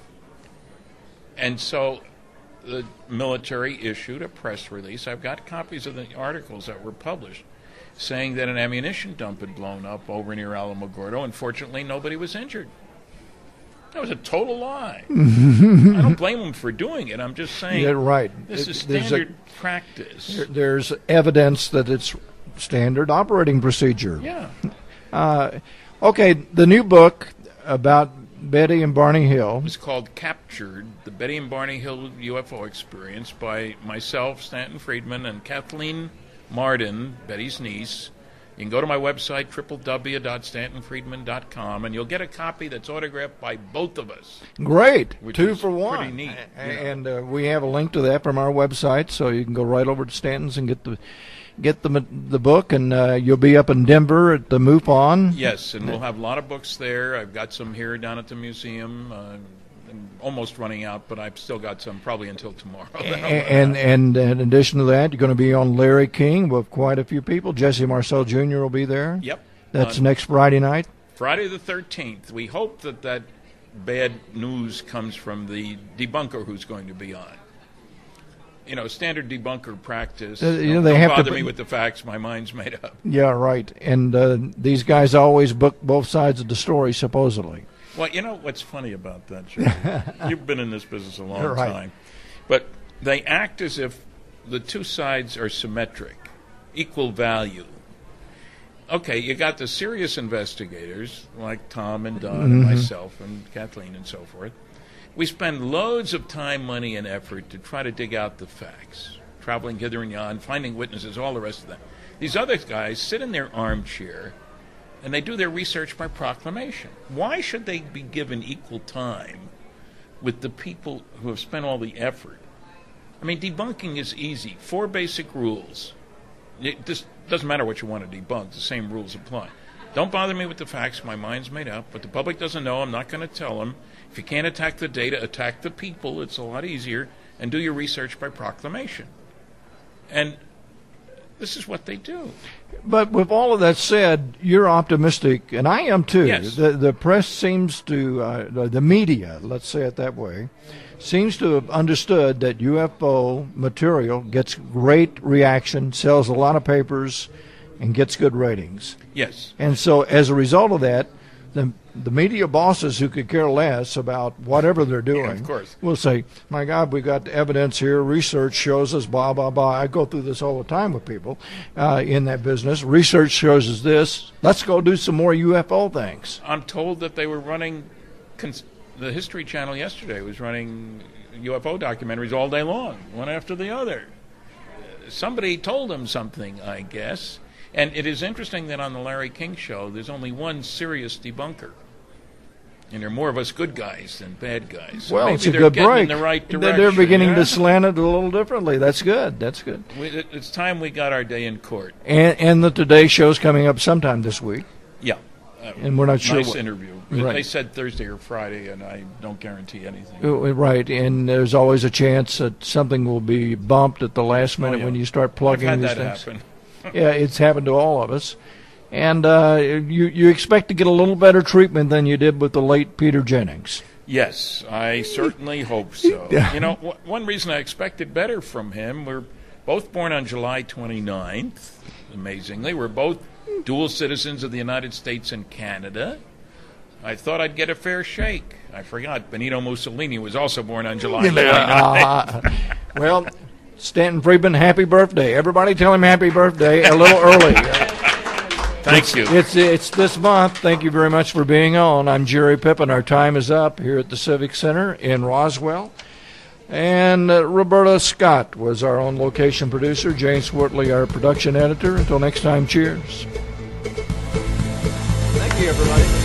Speaker 2: And so the military issued a press release. I've got copies of the articles that were published saying that an ammunition dump had blown up over near Alamogordo. Unfortunately, nobody was injured. That was a total lie. I don't blame them for doing it. I'm just saying
Speaker 1: Yeah, right.
Speaker 2: this
Speaker 1: It-
Speaker 2: is
Speaker 1: there's a-
Speaker 2: standard practice.
Speaker 1: There- There's evidence that it's standard operating procedure.
Speaker 2: Yeah.
Speaker 1: Uh, okay, the new book about Betty and Barney Hill.
Speaker 2: It's called Captured, the Betty and Barney Hill U F O Experience, by myself, Stanton Friedman, and Kathleen Marden, Betty's niece. You can go to my website, w w w dot stanton friedman dot com, and you'll get a copy that's autographed by both of us.
Speaker 1: Great.
Speaker 2: Which
Speaker 1: Two
Speaker 2: is
Speaker 1: for one.
Speaker 2: pretty neat,
Speaker 1: A-
Speaker 2: yeah.
Speaker 1: And uh, we have a link to that from our website, so you can go right over to Stanton's and get the get the the book, and uh, you'll be up in Denver at the MUFON.
Speaker 2: Yes, and we'll have a lot of books there. I've got some here down at the museum. Uh, I'm almost running out, but I've still got some probably until tomorrow.
Speaker 1: And, and and in addition to that, you're going to be on Larry King with quite a few people. Jesse Marcel Junior will be there.
Speaker 2: Yep.
Speaker 1: That's
Speaker 2: Uh,
Speaker 1: next Friday night.
Speaker 2: Friday the thirteenth. We hope that that bad news comes from the debunker who's going to be on. You know, standard debunker practice.
Speaker 1: Uh, you know,
Speaker 2: don't
Speaker 1: they
Speaker 2: don't
Speaker 1: have to
Speaker 2: bother
Speaker 1: put-
Speaker 2: me with the facts. My mind's made up.
Speaker 1: Yeah, right. And uh, these guys always book both sides of the story, supposedly.
Speaker 2: Well, you know what's funny about that, Jerry? You've been in this business a long
Speaker 1: Right.
Speaker 2: time. But they act as if the two sides are symmetric, equal value. Okay, you got the serious investigators like Tom and Don and myself and Kathleen and so forth. We spend loads of time, money, and effort to try to dig out the facts, traveling hither and yon, finding witnesses, all the rest of that. These other guys sit in their armchair and they do their research by proclamation. Why should they be given equal time with the people who have spent all the effort? I mean, debunking is easy. Four basic rules. It just doesn't matter what you want to debunk. The same rules apply. Don't bother me with the facts. My mind's made up. But the public doesn't know. I'm not going to tell them. If you can't attack the data, attack the people. It's a lot easier. And do your research by proclamation. And this is what they do.
Speaker 1: But with all of that said, you're optimistic, and I am too.
Speaker 2: Yes.
Speaker 1: The the press seems to, uh, the, the media, let's say it that way, seems to have understood that U F O material gets great reaction, sells a lot of papers, and gets good ratings.
Speaker 2: Yes.
Speaker 1: And so as a result of that, the the media bosses who could care less about whatever they're doing
Speaker 2: of course.
Speaker 1: will say, my God, we got the evidence here, research shows us blah, blah, blah. I go through this all the time with people uh, in that business. Research shows us this. Let's go do some more U F O things.
Speaker 2: I'm told that they were running, cons- the History Channel yesterday was running U F O documentaries all day long, one after the other. Somebody told them something, I guess. And it is interesting that on the Larry King Show, there's only one serious debunker. And there are more of us good guys than bad guys. So
Speaker 1: Well,
Speaker 2: maybe
Speaker 1: it's a
Speaker 2: they're
Speaker 1: good
Speaker 2: getting
Speaker 1: break.
Speaker 2: in the right
Speaker 1: They're-
Speaker 2: direction.
Speaker 1: They're beginning
Speaker 2: yeah?
Speaker 1: to slant it a little differently. That's good. That's good.
Speaker 2: We, it- it's time we got our day in court.
Speaker 1: And, and the Today Show's coming up sometime this week,
Speaker 2: Yeah. Uh,
Speaker 1: and we're not sure
Speaker 2: nice
Speaker 1: what.
Speaker 2: interview.
Speaker 1: Right.
Speaker 2: They said Thursday or Friday, and I don't guarantee anything.
Speaker 1: Uh, Right, and there's always a chance that something will be bumped at the last minute
Speaker 2: Oh, yeah.
Speaker 1: when you start
Speaker 2: I've
Speaker 1: plugging
Speaker 2: had
Speaker 1: these
Speaker 2: that
Speaker 1: things.
Speaker 2: happen.
Speaker 1: Yeah, it's happened to all of us. And uh, you you expect to get a little better treatment than you did with the late Peter Jennings.
Speaker 2: Yes, I certainly hope so. You know, w- one reason I expected better from him, we're both born on July twenty-ninth, amazingly. We're both dual citizens of the United States and Canada. I thought I'd get a fair shake. I forgot Benito Mussolini was also born on July twenty-ninth.
Speaker 1: Uh, well, Stanton Friedman, happy birthday. Everybody tell him happy birthday a little early.
Speaker 2: Thank you.
Speaker 1: It's it's this month. Thank you very much for being on. I'm Jerry Pippin. Our time is up here at the Civic Center in Roswell. And uh, Roberta Scott was our own location producer. Jane Swartley, our production editor. Until next time, cheers. Thank you, everybody.